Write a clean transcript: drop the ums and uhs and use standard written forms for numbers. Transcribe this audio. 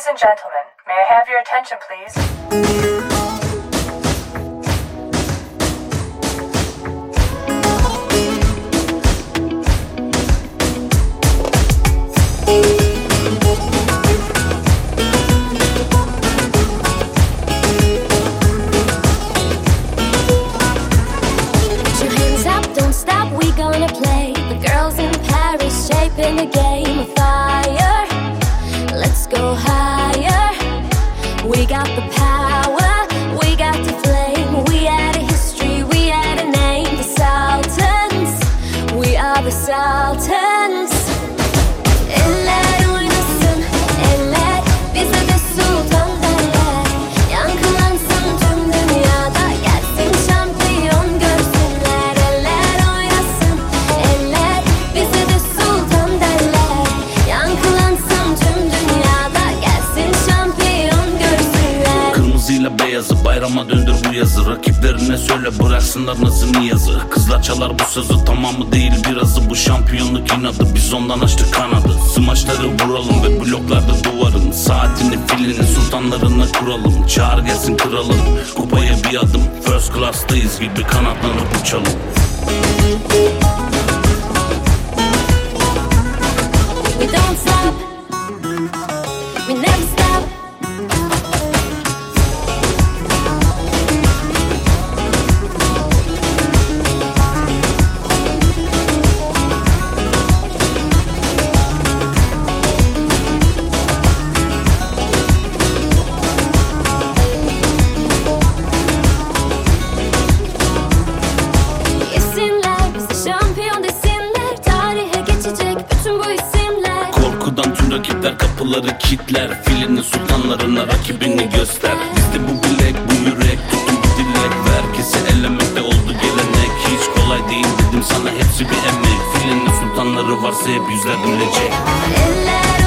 Ladies and gentlemen, may I have your attention, please? In a game of fire, let's go higher. We got the power, we got the flame. We had a history, we had a name. The Sultans, we are the Sultans. Eller oynasın, eller bize de sultan derler. Yankılansın tüm dünyada, gelsin şampiyon görsünler. Eller oynasın, eller bize de sultan derler. Yankılansın tüm dünyada, gelsin şampiyon görsünler. Kırmızıyla beyazı bayrama döndür bu yazı. Rakiplerine söyle bıraksınlar nazı niyazı. Kızlar çalar bu sözü, tamamı değil birazı. Bu şampiyonluk inadı, biz ondan açtık kanadı. Smaçları vuralım ve bloklarda duvarın. Saatini filini sultanlarına kuralım. Çağır gelsin kralım, kupaya bir adım. First class'tayız gibi kanatlanıp uçalım. We don't stop, we never stop. Yesinler, bizi şampiyon desinler. Tarihe geçecek bütün bu isimler. Korkudan tüm rakipler kapıları kilitler. Filinin sultanlarına rakibini göster. Bizde bu bilek, bu yürek, tutun bir dilek. Herkesi ellemekte oldu gelenek. Hiç kolay değil dedim sana, hepsi bir emek. Filinin sultanları varsa hep yüzler gülecek. Eller